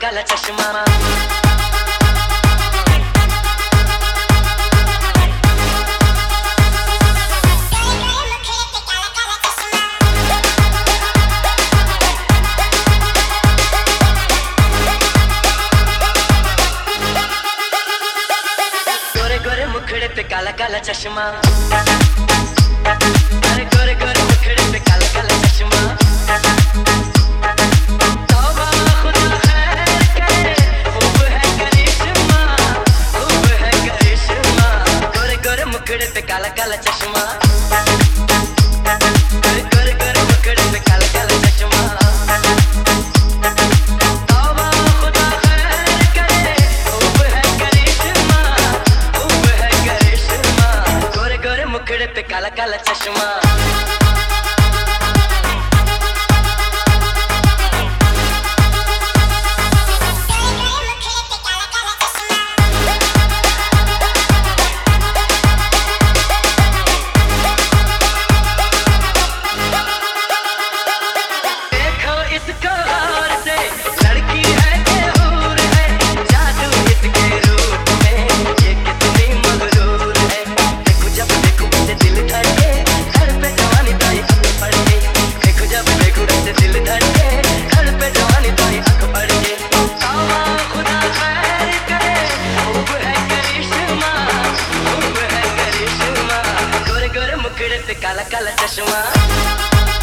काला चश्मा। गोरे गोरे मुखड़े पे काला काला चश्मा, अरे गोरे गोरे मुखड़े पे काला काला चश्मा। तौबा खुदा खैर करे, खूब है करिश्मा, खूब है करिश्मा। गोरे गोरे मुखड़े पे काला काला चश्मा, गोरे गोरे मुखड़े पे काला काला चश्मा। तौबा खुदा खैर करे, खूब है करिश्मा, खूब है करिश्मा। गोरे गोरे मुखड़े पे काला काला चश्मा। देखो इसको गौर से, लड़की है कि हूर है, जादू इसके रूप में, ये कितनी मगरूर है। देखो जब देखो इसे दिल धड़के, घर पे जवानी ताई आंख पड़ के। देखो जब देखो इसे दिल धड़के, घर पे जवानी ताई आंख पड़ के। तौबा खुदा खैर करे, खूब है करिश्मा, खूब है करिश्मा। गोरे गोरे मुखड़े पे काला काला चश्मा।